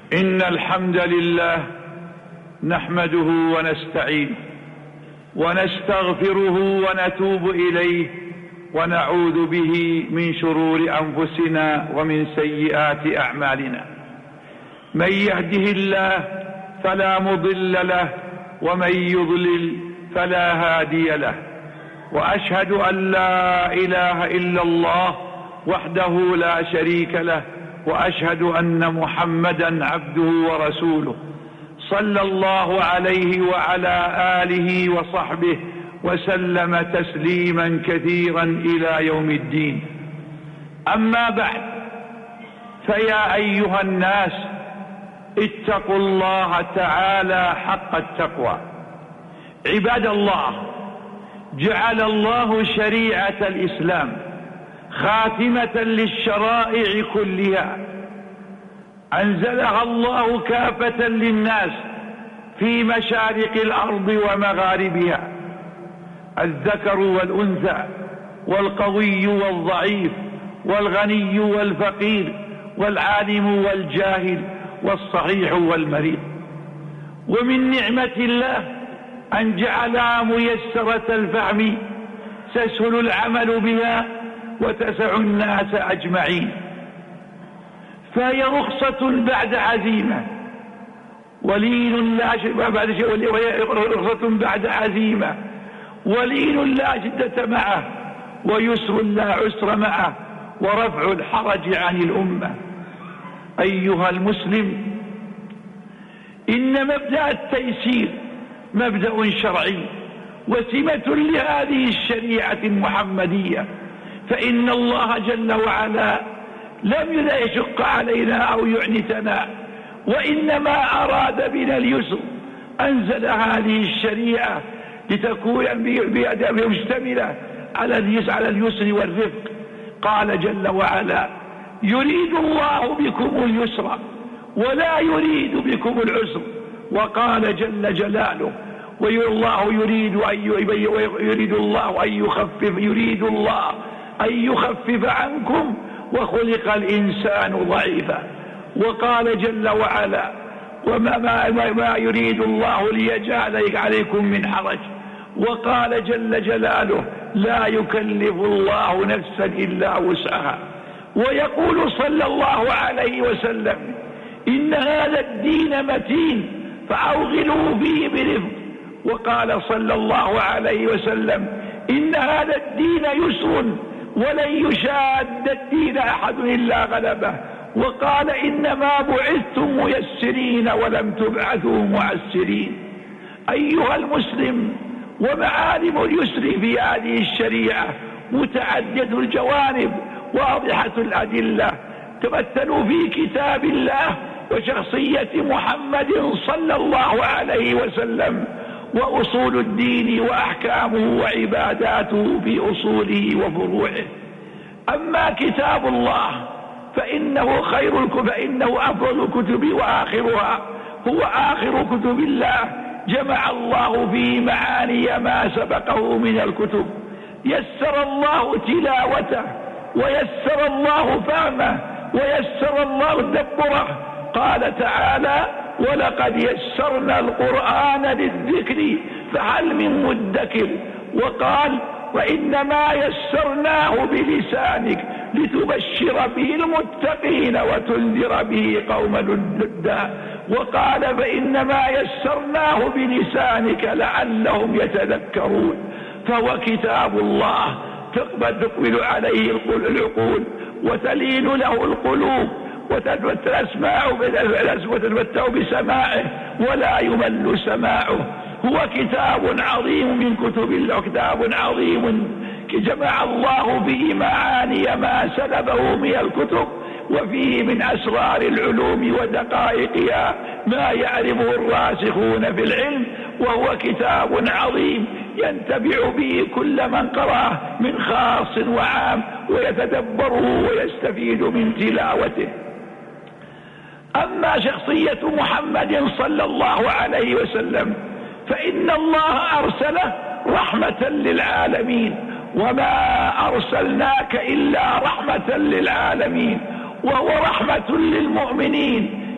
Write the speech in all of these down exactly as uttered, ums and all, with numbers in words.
إن الحمد لله نحمده ونستعينه ونستغفره ونتوب إليه ونعوذ به من شرور أنفسنا ومن سيئات أعمالنا. من يهده الله فلا مضل له ومن يضلل فلا هادي له، وأشهد أن لا إله إلا الله وحده لا شريك له، وأشهد أن محمدا عبده ورسوله صلى الله عليه وعلى آله وصحبه وسلم تسليما كثيرا إلى يوم الدين. أما بعد، فيا أيها الناس اتقوا الله تعالى حق التقوى. عباد الله، جعل الله شريعة الإسلام خاتمة للشرائع كلها، أنزلها الله كافة للناس في مشارق الأرض ومغاربها، الذكر والأنثى، والقوي والضعيف، والغني والفقير، والعالم والجاهل، والصحيح والمريض. ومن نعمة الله أن جعلها ميسرة الفهم، تسهل العمل بها وتسع الناس أجمعين، فهي رخصة بعد عزيمة، ولين لا بعد وهي رخصة بعد عزيمة، ولين لا شدة معه، ويسر لا عسر معه، ورفع الحرج عن الأمة. أيها المسلم، إن مبدأ التيسير مبدأ شرعي وسمة لهذه الشريعة المحمدية، فإن الله جل وعلا لم يشق علينا أو يعنتنا، وإنما أراد بنا اليسر. أنزل هذه الشريعة لتكون مشتملة على اليسر والرفق. قال جل وعلا: يريد الله بكم اليسر ولا يريد بكم العسر. وقال جل جلاله: والله يريد أن يريد الله أن يخفف يريد الله أن يخفف عنكم وخلق الإنسان ضعيفا. وقال جل وعلا: وما ما, ما يريد الله ليجعل عليكم من حرج. وقال جل جلاله: لا يكلف الله نفسا إلا وسعها. ويقول صلى الله عليه وسلم: إن هذا الدين متين فأوغلوا فيه برفق. وقال صلى الله عليه وسلم: إن هذا الدين يسر ولن يشاد الدين أحد إلا غلبه. وقال: إنما بعثتم ميسرين ولم تبعثوا معسرين. أيها المسلم، ومعالم اليسر في هذه الشريعة متعددة الجوانب واضحة الأدلة، تمثل في كتاب الله وشخصية محمد صلى الله عليه وسلم، وأصول الدين وأحكامه وعباداته في أصوله وفروعه. أما كتاب الله فإنه خير الكتب، فإنه أفضل الكتب وآخرها، هو آخر كتب الله، جمع الله فيه معاني ما سبقه من الكتب. يسر الله تلاوته، ويسر الله فهمه، ويسر الله تدبره. قال تعالى: ولقد يسرنا القرآن للذكر فهل من مدكر. وقال: وإنما يسرناه بلسانك لتبشر به المتقين وتنذر به قوما لدا. وقال: فإنما يسرناه بلسانك لعلهم يتذكرون. فهو كتاب الله تقبل عليه العقول وتلين له القلوب وتسمع وتتمتع بسماعه ولا يمل سماعه. هو كتاب عظيم من كتب الله، كتاب عظيم جمع الله به معاني ما سلبه من الكتب، وفيه من أسرار العلوم ودقائقها ما يعرفه الراسخون في العلم. وهو كتاب عظيم ينتفع به كل من قرأه من خاص وعام، ويتدبره ويستفيد من تلاوته. أما شخصية محمد صلى الله عليه وسلم فإن الله أرسله رحمة للعالمين، وما أرسلناك إلا رحمة للعالمين، وهو رحمة للمؤمنين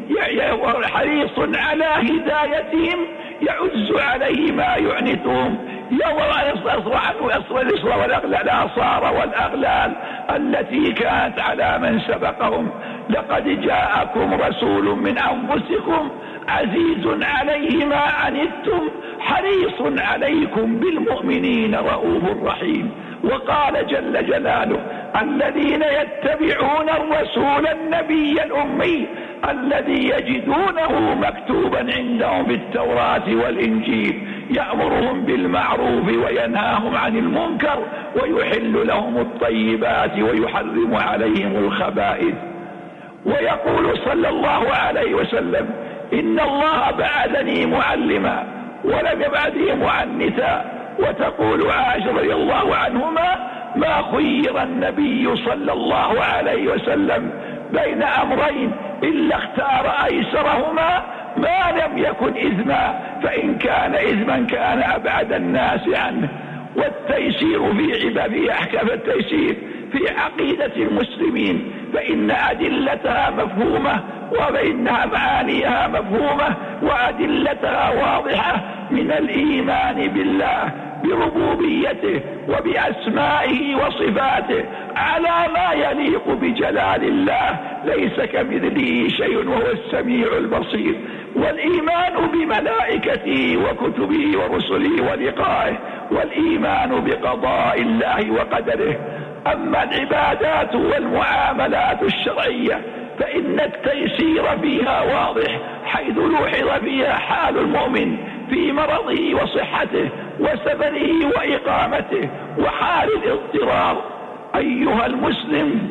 حريص على هدايتهم يعز عليه ما يعنتهم. يوم يصرع عنه يصر الإصر والأغلال والأغلال التي كانت على من سبقهم. لقد جاءكم رسول من أنفسكم عزيز عليه ما عنتم حريص عليكم بالمؤمنين رؤوف رحيم. وقال جل جلاله الذين يتبعون الرسول النبي الأمي الذي يجدونه مكتوبا عندهم في التوراة والإنجيل يأمرهم بالمعروف وينهاهم عن المنكر ويحل لهم الطيبات ويحرم عليهم الخبائث. ويقول صلى الله عليه وسلم إن الله بعثني معلما ولم يبعثني معنتا. وتقول عائشة رضي الله عنهما ما خير النبي صلى الله عليه وسلم بين أمرين إلا اختار أيسرهما ما لم يكن إثما فإن كان إثما كان أبعد الناس عنه. والتيسير في عباد في أحكام التيسير في عقيدة المسلمين فإن أدلتها مفهومة وفإنها معانيها مفهومة وأدلتها واضحة من الإيمان بالله بربوبيته وبأسمائه وصفاته على ما يليق بجلال الله ليس كمثله شيء وهو السميع البصير. والإيمان بملائكته وكتبه ورسله ولقائه والإيمان بقضاء الله وقدره. أما العبادات والمعاملات الشرعية فإن التيسير فيها واضح حيث لوحظ فيها حال المؤمن في مرضه وصحته وسفره وإقامته وحال الاضطرار. أيها المسلم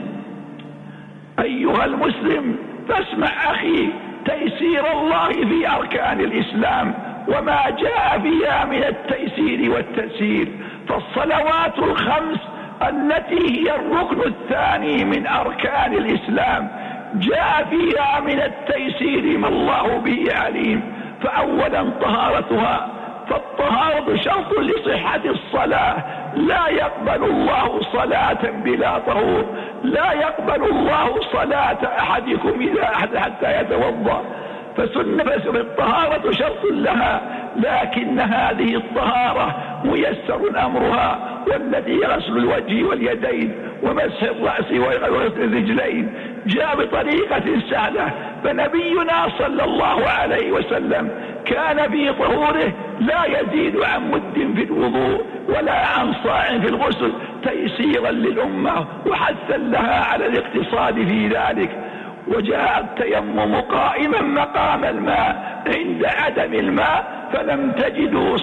أيها المسلم فاسمع أخي تيسير الله في أركان الإسلام وما جاء فيها من التيسير والتسهيل. فالصلوات الخمس التي هي الركن الثاني من أركان الإسلام جاء فيها من التيسير ما الله به عليم. فأولا طهارتها فالطهارة شرط لصحة الصلاة. لا يقبل الله صلاة بلا طهور. لا يقبل الله صلاة أحدكم إذا أحد حتى يتوضأ. فسنة الطهارة شرط لها لكن هذه الطهارة ميسر أمرها والذي غسل الوجه واليدين ومسح الرأس وغسل الرجلين جاء بطريقة سهلة. فنبينا صلى الله عليه وسلم كان في طهوره لا يزيد عن مد في الوضوء ولا عن صاع في الغسل تيسيرا للأمة وحثا لها على الاقتصاد في ذلك. وجاء التيمم قائما مقام الماء عند عدم الماء فلم تجدوا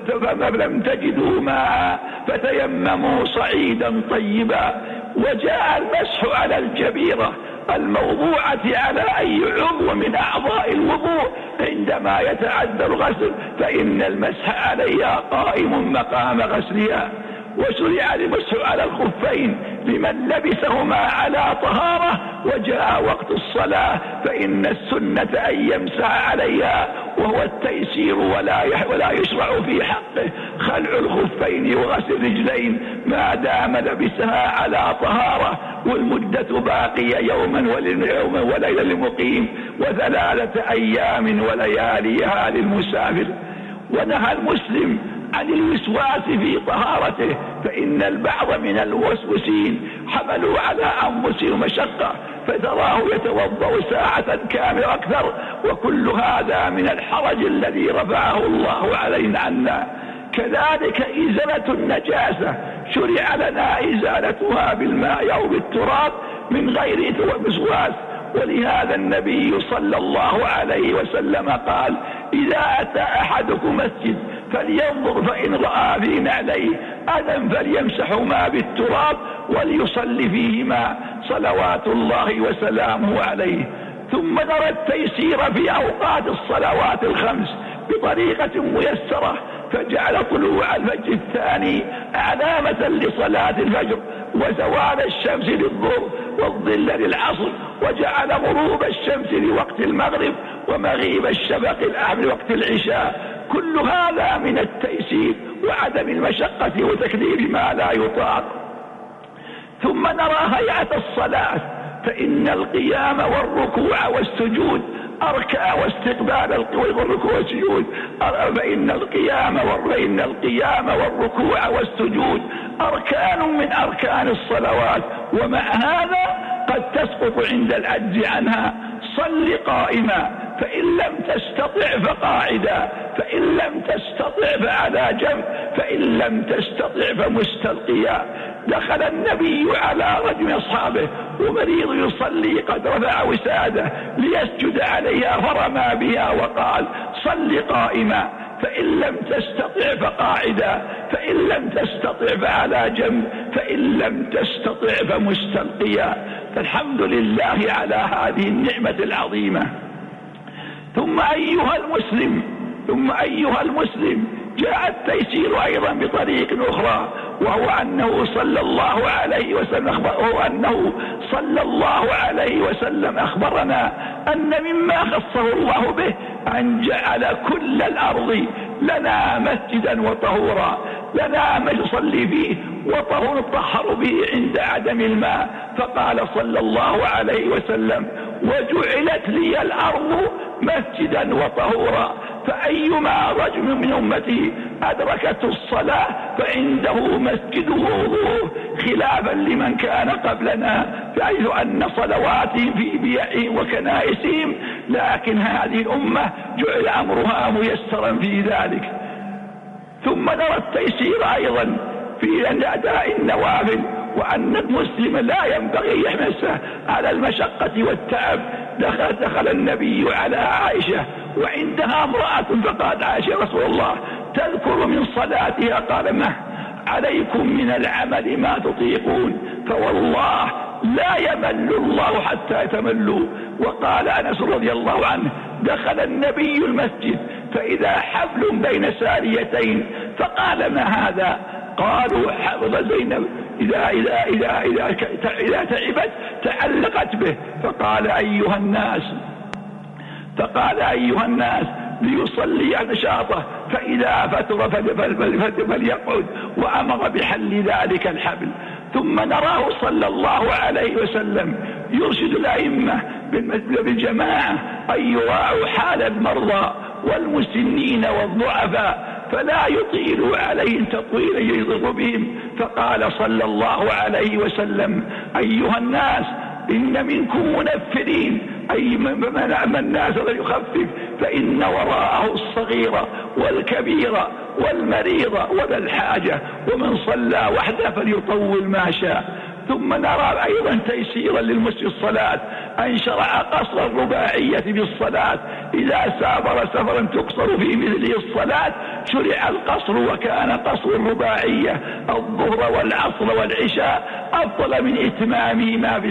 فلم تجدوا ماء فتيمموا صعيدا طيبا. وجاء المسح على الجبيرة الموضوعة على أي عضو من أعضاء الوضوء عندما يتعذر غسل فإن المسح عليها قائم مقام غسلها. وشرع المسح على الخفين لمن لبسهما على طهارة وجاء وقت الصلاة فإن السنة أن يمسح عليها وهو التيسير ولا ولا يشرع في حقه خلع الخفين وغسل الرجلين ما دام لبسها على طهارة والمدة باقية يوما يوما وليلة للمقيم وثلاثة أيام ولياليها للمسافر. ونهى المسلم عن الوسواس في طهارته فإن البعض من الوسوسين حملوا على أنفسهم مشقة فتراه يتوضأ ساعة كاملة أكثر وكل هذا من الحرج الذي رفعه الله علينا عنا. كذلك إزالة النجاسة شرع لنا إزالتها بالماء أو بالتراب من غير وسواس. ولهذا النبي صلى الله عليه وسلم قال إذا أتى أحدكم مسجد فلينظر فإن رأى في نعليه أذى فليمسحهما بالتراب وليصلي فيهما صلوات الله وسلامه عليه. ثم نرى التيسير في أوقات الصلوات الخمس بطريقة ميسرة فجعل طلوع الفجر الثاني علامة لصلاة الفجر وزوال الشمس للظهر والظل للعصر وجعل غروب الشمس لوقت المغرب ومغيب الشفق الأحمر لوقت العشاء. كل هذا من التيسير وعدم المشقة وتكليف ما لا يطاق. ثم نرى هيئة الصلاة فإن القيام والركوع والسجود أركان واستقبال والركوع والسجود، فإن القيام فإن القيام والركوع والسجود أركان من أركان الصلوات، ومع هذا قد تسقط عند العجز عنها. صل قائما، فإن لم تستطع فقاعدا، فإن لم تستطع فعلى جنب، فإن لم تستطع فمستلقيا. دخل النبي على رجل من أصحابه ومريض يصلي قد رفع وساده ليسجد عليها فرمى بها وقال: صل قائما، فإن لم تستطع فقاعدا، فإن لم تستطع فعلى جنب، فإن لم تستطع فمستلقيا. فالحمد لله على هذه النعمة العظيمة. ثم أيها المسلم ثم أيها المسلم جاء التيسير أيضا بطريق أخرى، وهو أنه صلى الله عليه وسلم أخبر وهو أنه صلى الله عليه وسلم أخبرنا أن مما خصه الله به أن جعل كل الأرض لنا مسجدا وطهورا، لنا ما نصلي فيه وطهور نطهر به عند عدم الماء. فقال صلى الله عليه وسلم: وجعلت لي الأرض مسجدا وطهورا، فأيما رجل من أمتي أدركته الصلاة فعنده مسجد ووضوء، خلافا لمن كان قبلنا حيث أن صلواتهم في بيعهم وكنائسهم، لكن هذه الأمة جعل أمرها ميسرا في ذلك. ثم نرى التيسير أيضا في أداء النوافل، وأن المسلم لا ينبغي يحمسه على المشقة والتعب. دخل, دخل النبي على عائشة وعندها امرأة فقالت: عائشة رسول الله تذكر من صلاتها؟ قال: ما عليكم من العمل ما تطيقون، فوالله لا يمل الله حتى تملوا. وقال أنس رضي الله عنه: دخل النبي المسجد فإذا حبل بين ساريتين، فقال: ما هذا؟ قالوا: حفظ زينب إذا, إذا, إذا, إذا, إذا تعبت تعلقت به. فقال: أيها الناس فقال أيها الناس ليصلي نشاطه، فإذا فتر فليقعد، وأمر بحل ذلك الحبل. ثم نراه صلى الله عليه وسلم يرشد الأئمة بالجماعة أن يراعوا حال المرضى والمسنين والضعفاء، فلا يطيلوا عليهم تطويلا يضر بهم. فقال صلى الله عليه وسلم: أيها الناس إن منكم منفرين، أي من الناس يخفف، فإن وراءه الصغير والكبير والمريض وذا الحاجة، ومن صلى وحده فليطول ما شاء. ثم نرى أيضا تيسيرا للمسلم الصلاة، أن شرع قصر الرباعية بالصلاة. إذا سافر سفرا تقصر في مثله الصلاة شرع القصر، وكان قصر الرباعية الظهر والعصر والعشاء أفضل من إتمامها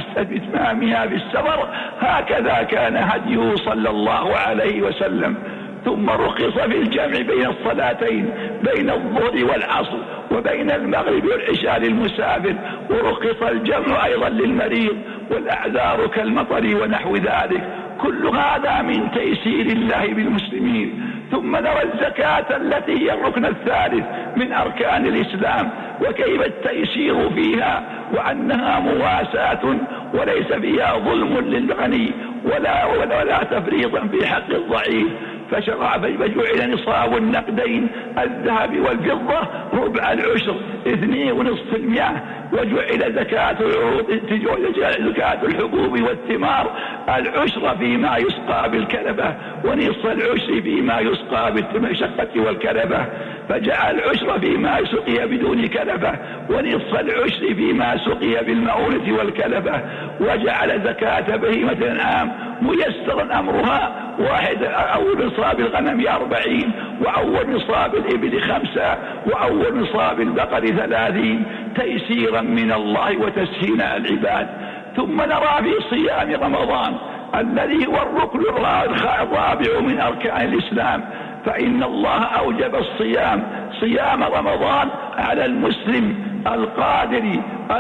في السفر. هكذا كان هديه صلى الله عليه وسلم. ثم رخص في الجمع بين الصلاتين، بين الظهر والعصر وبين المغرب والعشاء للمسافر، ورخص الجمع أيضا للمريض والأعذار كالمطر ونحو ذلك. كل هذا من تيسير الله بالمسلمين. ثم نرى الزكاة التي هي الركن الثالث من أركان الإسلام، وكيف التيسير فيها، وأنها مواساة وليس فيها ظلم للغني ولا, ولا, ولا تفريطا في حق الضعيف. فشرع فجعل نصاب النقدين الذهب والفضة ربع العشر اثنين ونصف المئة، وجعل زكاة العروض زكاة الحبوب والثمار العشر فيما يسقى بالكلبة، ونصف العشر فيما يسقى بالمشقة والكلبة. فجعل العشر فيما سقي بدون كلبة، ونصف العشر فيما سقي بالمؤونة والكلبة. وجعل زكاة بهيمة الأنعام ميسرا أمرها، واحد أول نصاب الغنم أربعين، وأول نصاب الإبل خمسة، وأول نصاب البقر ثلاثين، تيسيرا من الله وتسهيلا العباد. ثم نرى في صيام رمضان الذي هو الركن الرابع من أركان الإسلام، فإن الله أوجب الصيام صيام رمضان على المسلم القادر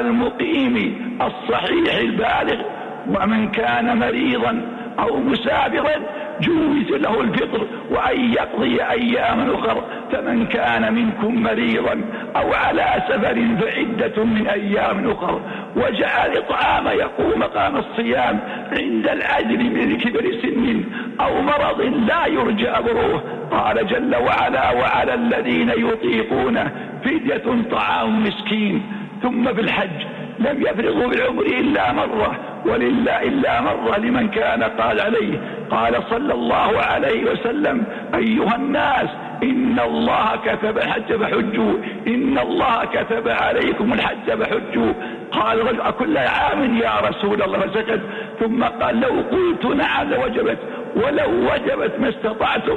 المقيم الصحيح البالغ. ومن كان مريضا أو مسافرا جوز له الفطر وأن يقضي أياما أخر. فمن كان منكم مريضا أو على سفر فعدة من أيام أخر، وجعل الإطعام يقوم مقام الصيام عند العجل من كبر سن أو مرض لا يرجى بره. قال جل وعلا: وعلى الذين يطيقونه فدية طعام مسكين. ثم في الحج لم يفرغوا بالعمر إلا مرة، ولله إلا مرة لمن كان قال عليه. قال صلى الله عليه وسلم: أيها الناس إن الله كتب الحج فحجوا، إن الله كتب عليكم الحج فحجوا. قال رجل: أكل عام يا رسول الله؟ فسكت. ثم قال: لو قلت نعم لوجبت، ولو وجبت ما استطعتم،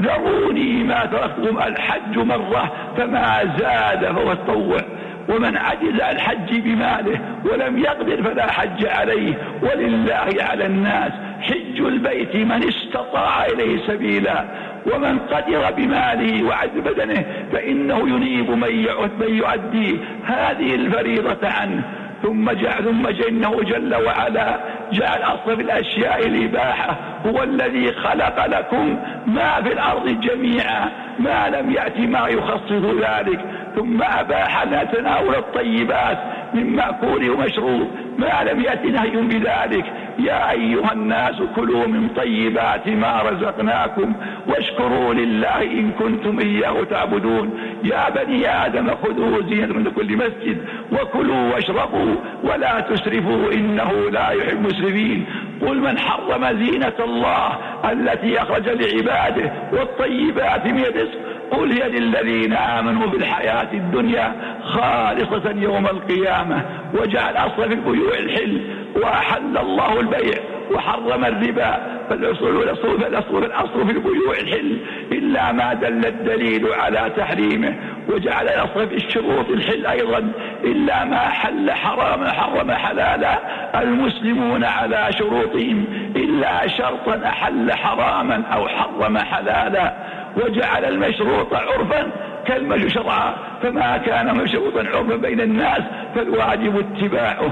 ذروني ما تركتم الحج مرة فما زاد فهو التطوع. ومن عجز عن الحج بماله ولم يقدر فلا حج عليه، ولله على الناس حج البيت من استطاع إليه سبيلا. ومن قدر بماله وعجز بدنه فإنه ينيب من يؤدي هذه الفريضة عنه. ثم جعل ثم إنه جل وعلا جعل أصل الأشياء الإباحة، هو الذي خلق لكم ما في الأرض جميعا ما لم يأتي ما يخصص ذلك. ثم أباح لنا تناول الطيبات من مأكول ومشروب ما لم يأت نهي بذلك. يا أيها الناس كلوا من طيبات ما رزقناكم واشكروا لله إن كنتم إياه تعبدون. يا بني آدم خذوا زينة من كل مسجد وكلوا واشربوا ولا تسرفوا إنه لا يحب المسرفين. قل من حرم زينة الله التي أخرج لعباده والطيبات من الرزق، قل هي للذين آمنوا بالحياة الدنيا خالصة يوم القيامة. وجعل أصل في البيوع الحل، وأحل الله البيع وحرم الربا. فالأصل والأصل فالأصل فالأصل في البيوع الحل إلا ما دل الدليل على تحريمه. وجعل الأصل في الشروط الحل أيضا إلا ما حل حراما حرم حلالا. المسلمون على شروطهم إلا شرطا أحل حراما أو حرم حلالا. وجعل المشروط عرفا كالمشروط شرعا، فما كان مشروطا عرفا بين الناس فالواجب اتباعه.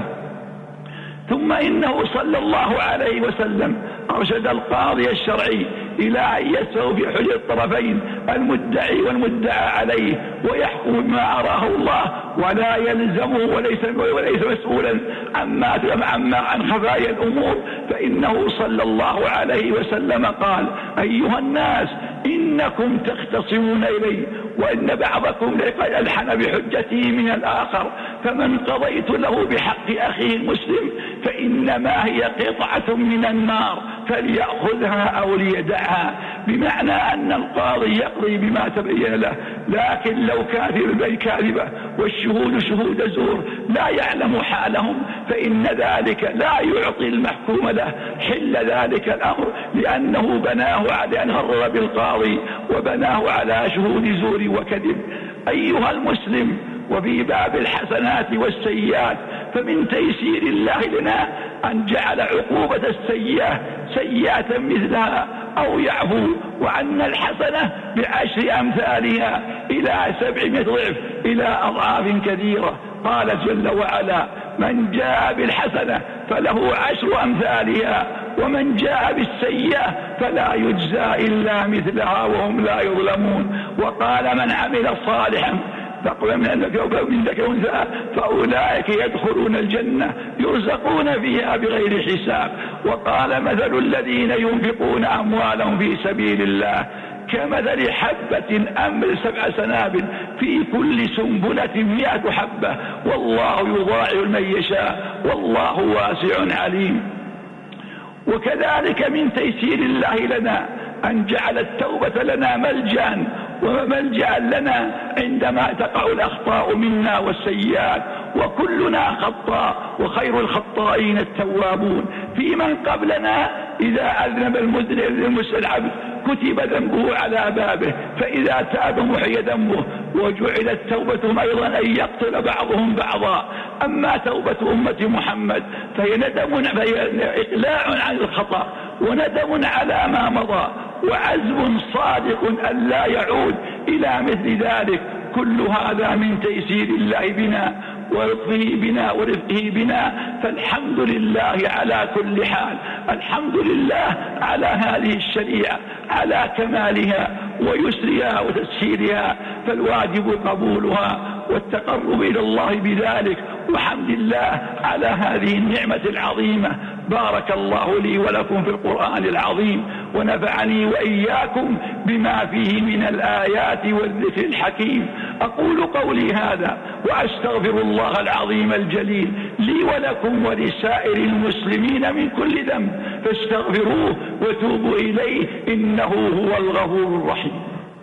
ثم إنه صلى الله عليه وسلم أرشد القاضي الشرعي إلى أن يسعوا في حجة الطرفين المدعي والمدعى عليه ويحكم بما أراه الله، ولا يلزمه وليس, وليس مسؤولا عما عما عن خفايا الأمور. فإنه صلى الله عليه وسلم قال: أيها الناس إنكم تختصمون إلي وإن بعضكم ألحن بحجتي من الآخر، فمن قضيت له بحق أخيه المسلم فإنما هي قطعة من النار فليأخذها أو ليدعها. بمعنى أن القاضي يقضي بما تبين له، لكن لو كاذب الكاذبة والشهود شهود زور لا يعلم حالهم فإن ذلك لا يعطي المحكوم له حل ذلك الأمر، لأنه بناه على أن غرر بالقاضي وبناه على شهود زور وكذب. أيها المسلم، وفي باب الحسنات والسيئات فمن تيسير الله لنا أن جعل عقوبة السيئة سيئة مثلها أو يعفو، وأن الحسنة بعشر أمثالها إلى سبعمائة ضعف إلى أضعاف كثيرة. قال جل وعلا: من جاء بالحسنة فله عشر أمثالها ومن جاء بالسيئة فلا يجزى إلا مثلها وهم لا يظلمون. وقال: من عمل صالحا فقل من ذكر أنثى فأولئك يدخلون الجنة يرزقون فيها بغير حساب. وقال: مثل الذين ينفقون أموالهم في سبيل الله كمثل حبة أنبتت سبع سنابل في كل سنبلة مئة حبة والله يضاعف لمن يشاء والله واسع عليم. وكذلك من تيسير الله لنا أن جعل التوبة لنا ملجأ وملجأ لنا عندما تقع الأخطاء منا والسيئات، وكلنا خطاء وخير الخطائين التوابون. في من قبلنا إذا أذنب المذنب العبد كتب ذنبه على بابه فإذا تاب محي ذنبه. وجعلت توبتهم أيضا أن يقتل بعضهم بعضا. أما توبة أمة محمد فهي ندم، فهي إقلاع عن الخطأ وندم على ما مضى وعزم صادق أن لا يعود إلى مثل ذلك. كل هذا من تيسير الله بنا ولطفه بنا ورفقه بنا، فالحمد لله على كل حال. الحمد لله على هذه الشريعة على كمالها ويسرها وتسهيلها، فالواجب قبولها والتقرب إلى الله بذلك، وحمد الله على هذه النعمة العظيمة. بارك الله لي ولكم في القرآن العظيم، ونفعني وإياكم بما فيه من الآيات والذكر الحكيم. أقول قولي هذا وأستغفر الله العظيم الجليل لي ولكم ولسائر المسلمين من كل ذنب، فاستغفروه وتوبوا إليه إنه هو الغفور الرحيم.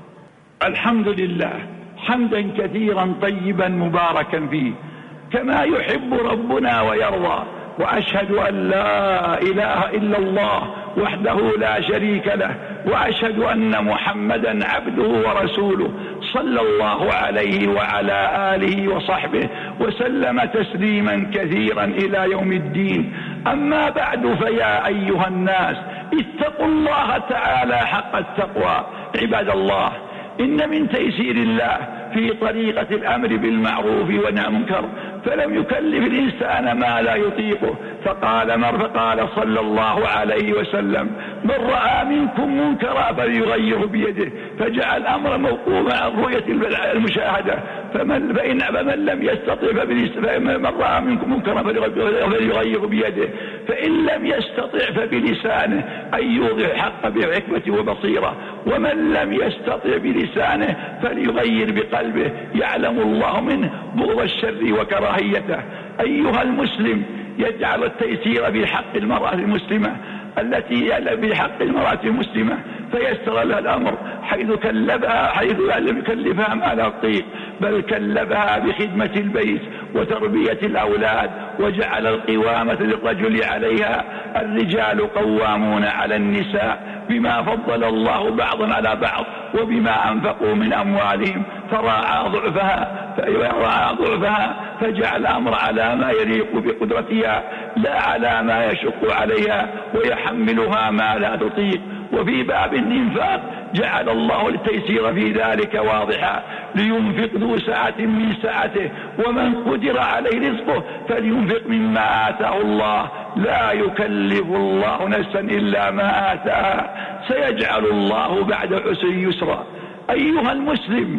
الحمد لله حمدا كثيرا طيبا مباركا فيه كما يحب ربنا ويرضى، وأشهد أن لا إله إلا الله وحده لا شريك له، وأشهد أن محمدا عبده ورسوله صلى الله عليه وعلى آله وصحبه وسلم تسليما كثيرا إلى يوم الدين. أما بعد، فيا أيها الناس اتقوا الله تعالى حق التقوى. عباد الله، إن من تيسير الله في طريقة الأمر بالمعروف والنهي عن المنكر فلم يكلف الإنسان ما لا يطيقه، فقال مر فقال صلى الله عليه وسلم: من رأى منكم منكرا فليغيره بيده، فجعل الأمر موقوفا عن رؤية المشاهدة، فمن, فإن فمن لم يستطع فمن رأى منكم منكرا فليغيره بيده، فإن لم يستطع فبلسانه أن يوضح الحق بحكمة وبصيرة، ومن لم يستطع بلسانه فليغير بقلبه يعلم الله منه بغض الشر وكراهيته. أيها المسلم، يجعل التيسير في حق المرأة المسلمة التي في حق المرأة المسلمة فيسر لها الأمر، حيث كلفها حيث لم يكلفها ما لا تطيق، بل كلفها بخدمة البيت وتربية الأولاد، وجعل القوامة للرجل عليها. الرجال قوامون على النساء بما فضل الله بعضا على بعض وبما أنفقوا من أموالهم، فراعى ضعفها فراعى ضعفها فجعل الأمر على ما يليق بقدرتها لا على ما يشق عليها ويحملها ما لا تطيق. وفي باب الإنفاق جعل الله التيسير في ذلك واضحا: لينفق ذو سعة من سعته ومن قدر عليه رزقه فلينفق مما آتاه الله لا يكلف الله نفسا إلا ما آتاها سيجعل الله بعد عسر يسرا. أيها المسلم،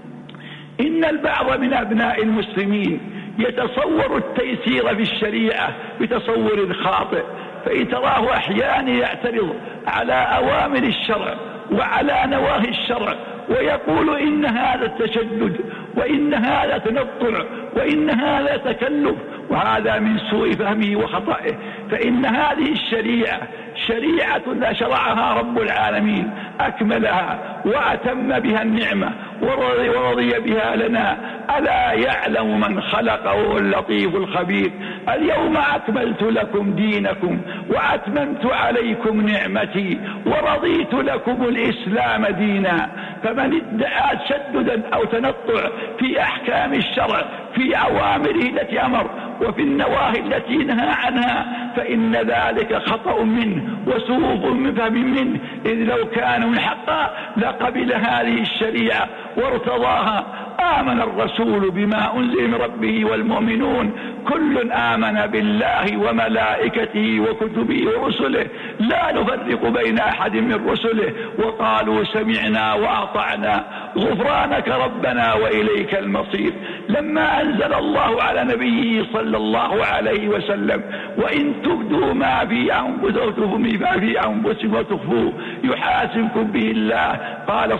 إن البعض من أبناء المسلمين يتصور التيسير في الشريعة بتصور خاطئ، فإن تراه أحيانا يعترض على أوامر الشرع وعلى نواهي الشرع ويقول إن هذا التشدد وإن هذا تنطع وإن هذا تكلف، وهذا من سوء فهمه وخطئه. فإن هذه الشريعة شريعة لا شرعها رب العالمين، أكملها وأتم بها النعمة ورضي, ورضي بها لنا. ألا يعلم من خلقه اللطيف الخبير. اليوم أكملت لكم دينكم وأتممت عليكم نعمتي ورضيت لكم الإسلام دينا. فمن ادعى تشددا أو تنطع في أحكام الشرع في أوامره التي أمر وفي النواهي التي نهى عنها فإن ذلك خطأ منه وسوء من فهم منه، إذ لو كان من حقا لقبل هذه الشريعة وارتضاها. آمن الرسول بما أنزل من ربه والمؤمنون كل آمن بالله وملائكته وكتبه ورسله لا نفرق بين أحد من رسله وقالوا سمعنا وأطعنا غفرانك ربنا وإليك المصير. لما أنزل الله على نبيه صلى الله عليه وسلم: وإن تبدوا ما في أنفسكم ما في أنفسكم وتخفوه يحاسبكم به الله، قال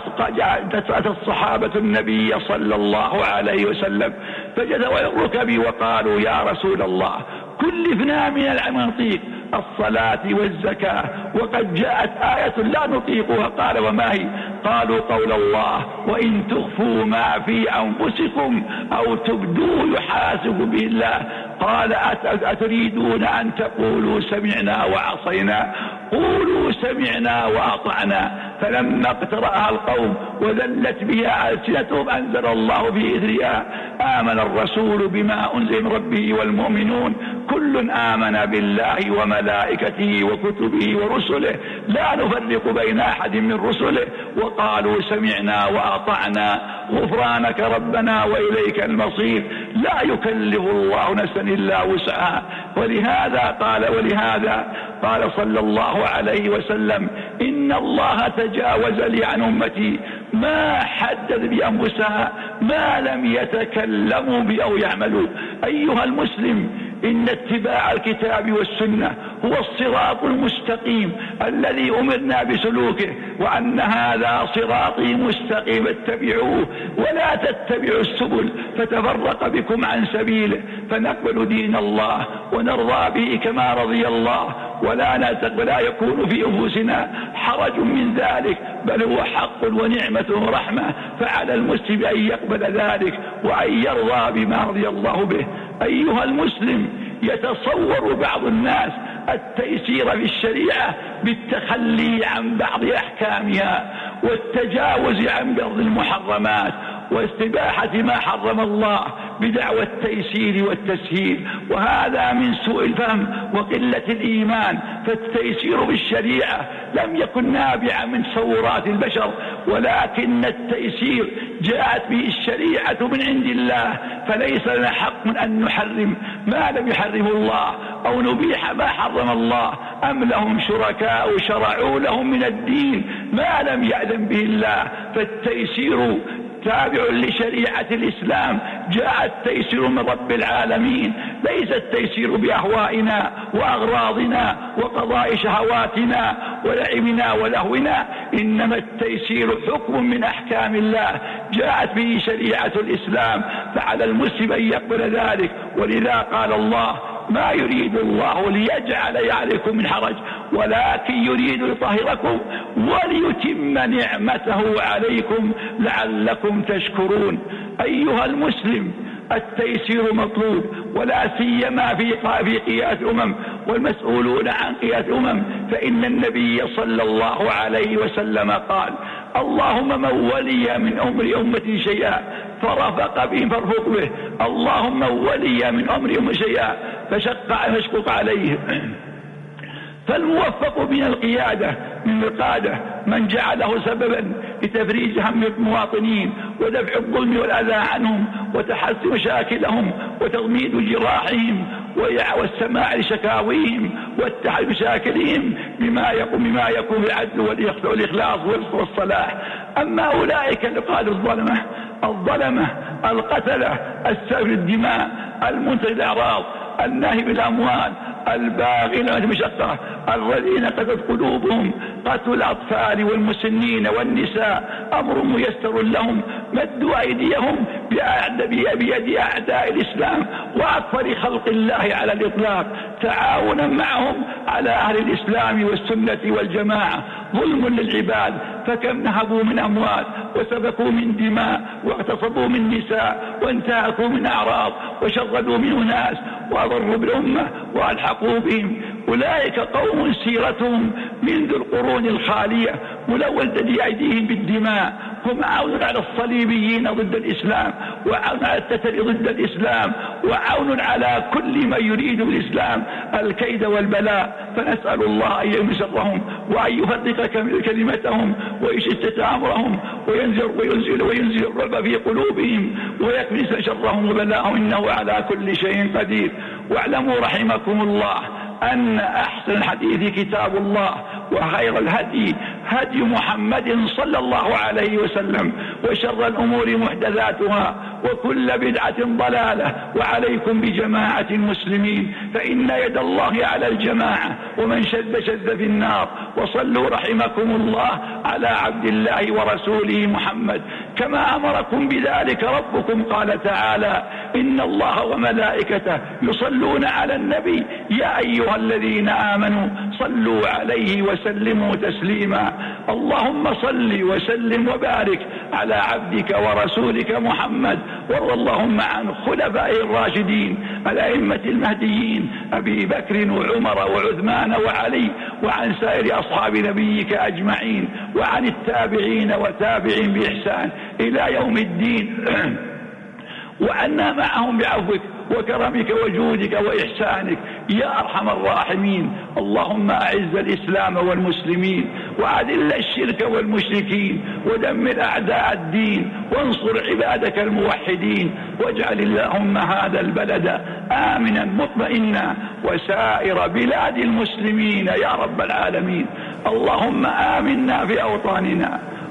أتى الصحابة النبي صلى الله عليه وسلم فجثوا الركب وقالوا: يا رسول الله، كلفنا من المنطيق الصلاة والزكاة وقد جاءت آية لا نطيقها. قال: وما هي؟ قالوا: قول الله: وإن تخفوا ما في أنفسكم أو تبدوه يحاسب به الله. قال: أتريدون أن تقولوا سمعنا وعصينا؟ قولوا سمعنا وأطعنا. فلما اقترأها القوم وذلت بها ألسنتهم أنزل الله في إثرها: آمن الرسول بما أنزل من ربه والمؤمنون كل آمن بالله وملائكته وكتبه ورسله لا نفرق بين أحد من رسله وقالوا سمعنا وأطعنا غفرانك ربنا وإليك المصير. لا يكلف الله نفسا إلا وسعها. ولهذا قال ولهذا قال صلى الله عليه وسلم: إن الله تجاوز لي عن أمتي ما حدد بأنفسها ما لم يتكلموا به أو يعملوا. أيها المسلم، إن اتباع الكتاب والسنة هو الصراط المستقيم الذي أمرنا بسلوكه، وأن هذا صراطي مستقيم اتبعوه ولا تتبعوا السبل فتفرق بكم عن سبيله. فنقبل دين الله ونرضى به كما رضي الله، ولا ولا يكون في أنفسنا حرج من ذلك، بل هو حق ونعمة ورحمة، فعلى المسلم أن يقبل ذلك وأن يرضى بما رضي الله به. أيها المسلم، يتصور بعض الناس التيسير في الشريعة بالتخلي عن بعض أحكامها والتجاوز عن بعض المحرمات واستباحة ما حرم الله بدعوى التيسير والتسهيل، وهذا من سوء الفهم وقلة الإيمان. فالتيسير بالشريعة لم يكن نابعا من تصورات البشر، ولكن التيسير جاءت به الشريعة من عند الله، فليس لنا حق من أن نحرم ما لم يحرمه الله أو نبيح ما حرم الله. أم لهم شركاء شرعوا لهم من الدين ما لم يأذن به الله. فالتيسير تابع لشريعة الإسلام، جاء التيسير من رب العالمين، ليس التيسير بأهوائنا وأغراضنا وقضاء شهواتنا ولعبنا ولهونا، إنما التيسير حكم من أحكام الله جاءت به شريعة الإسلام، فعلى المسلم أن يقبل ذلك. ولذا قال الله: ما يريد الله ليجعل عليكم من حرج ولكن يريد ليطهركم وليتم نعمته عليكم لعلكم تشكرون. أيها المسلم، التيسير مطلوب، ولا سيما في في قياس الأمم والمسؤولون عن قياس الأمم، فإن النبي صلى الله عليه وسلم قال: اللهم من ولي من أمر أمتي شيئا فرفق بهم فارفق به، اللهم من ولي من أمر أمتي شيئا فشق فاشقق عليه. فالموفق من القيادة من القادة من جعله سببا لتفريج هم المواطنين ودفع الظلم والأذى عنهم وتحسن مشاكلهم وتضميد جراحهم والسماع لشكاويهم واتحاد مشاكلهم بما يقوم بما يكون بالعدل والإخلاص والصلاح. أما أولئك اللي قالوا الظلمة الظلمة القتلة السفك الدماء المنتهك الأعراض الناهي بالأموال الباغي المشقة الذين قتلت قلوبهم قتل الأطفال والمسنين والنساء أمر ميسر لهم، مدوا أيديهم بيد أعداء الإسلام وأكثر خلق الله على الإطلاق تعاونا معهم على أهل الإسلام والسنة والجماعة. ظلم للعباد، فكم نهبوا من أموال وسبكوا من دماء واغتصبوا من نساء وانتهكوا من أعراض وشردوا من أناس وأضروا بالأمة وألحقوا بهم. أولئك قوم سيرتهم منذ القرون الخالية ملولة أيديهم بالدماء، هم عون على الصليبيين ضد الإسلام وعون على التتر ضد الإسلام وعون على كل من يريد بالإسلام الكيد والبلاء. فنسأل الله أن يمس شرهم وأن يفرق كلمتهم ويشتت أمرهم وينزل وينزل وينزل الرعب في قلوبهم ويكنس شرهم وبلاءهم، إنه على كل شيء قدير. واعلموا رحمكم الله أن أحسن الحديث كتاب الله، وخير الهدي هدي محمد صلى الله عليه وسلم، وشر الأمور محدثاتها وكل بدعة ضلالة. وعليكم بجماعة المسلمين فإن يد الله على الجماعة، ومن شد شد في النار. وصلوا رحمكم الله على عبد الله ورسوله محمد كما أمركم بذلك ربكم، قال تعالى: إن الله وملائكته يصلون على النبي يا أيها الذين آمنوا صلوا عليه وسلموا تسليما. اللهم صل وسلم وبارك على عبدك ورسولك محمد، وارض اللهم عن خلفائه الراشدين الأئمة المهديين أبي بكر وعمر وعثمان وعلي، وعن سائر أصحاب نبيك أجمعين، وعن التابعين وتابعين بإحسان إلى يوم الدين، وعنا معهم بعفوك وكرمك وجودك وإحسانك يا أرحم الراحمين. اللهم أعز الإسلام والمسلمين وأذل الشرك والمشركين ودمر أعداء الدين وانصر عبادك الموحدين، واجعل اللهم هذا البلد آمنا مطمئنا وسائر بلاد المسلمين يا رب العالمين. اللهم آمنا في أوطاننا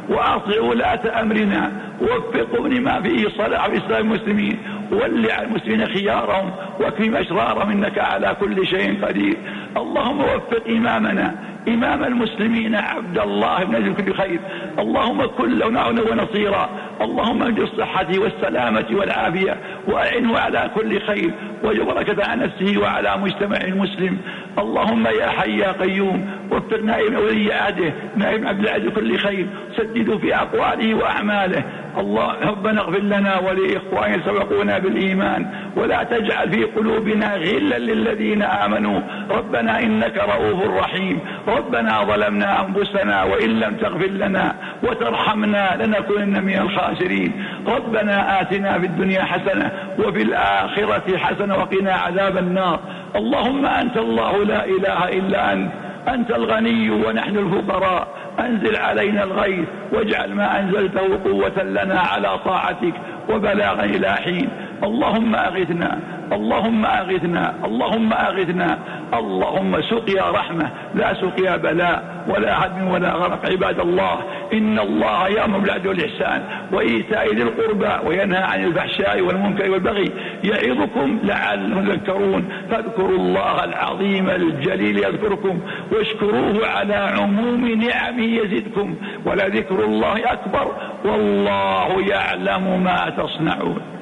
وأطع ولاة أمرنا، ووفقهم لما فيه صلاح إسلام المسلمين، ول على المسلمين خيارهم واكفهم أشرارهم، إنك على كل شيء قدير. اللهم وفق إمامنا إمام المسلمين عبد الله بن أجل كل خير، اللهم كن له نعونا ونصيرا، اللهم اجعل الصحة والسلامة والعافية، وأعنه على كل خير، وبركة عن نفسه وعلى مجتمع المسلم. اللهم يا حي يا قيوم وفق نائب ولي عهده نائب عبد العزيز كل خير، سدده في أقواله وأعماله. الله ربنا اغفر لنا ولإخواننا سبقونا بالإيمان، ولا تجعل في قلوبنا غلا للذين آمنوا، ربنا إنك رؤوف رحيم. ربنا ظلمنا أنفسنا وإن لم تغفر لنا وترحمنا لنكونن من الخاسرين. ربنا آتنا في الدنيا حسنة وفي الآخرة حسنة وقنا عذاب النار. اللهم أنت الله لا إله إلا أنت، أنت الغني ونحن الفقراء، أنزل علينا الغيث واجعل ما أنزلته قوة لنا على طاعتك وبلاغا إلى حين. اللهم أغثنا اللهم أغثنا اللهم أغثنا اللهم سقيا رحمة لا سقيا بلاء ولا هدم ولا غرق. عباد الله، إن الله يأمر بالعدل والإحسان وإيتاء ذي القربى وينهى عن الفحشاء والمنكر والبغي يعظكم لعلكم تذكرون. فاذكروا الله العظيم الجليل يذكركم، واشكروه على عموم نعمه يزدكم، ولذكر الله أكبر والله يعلم ما تصنعون.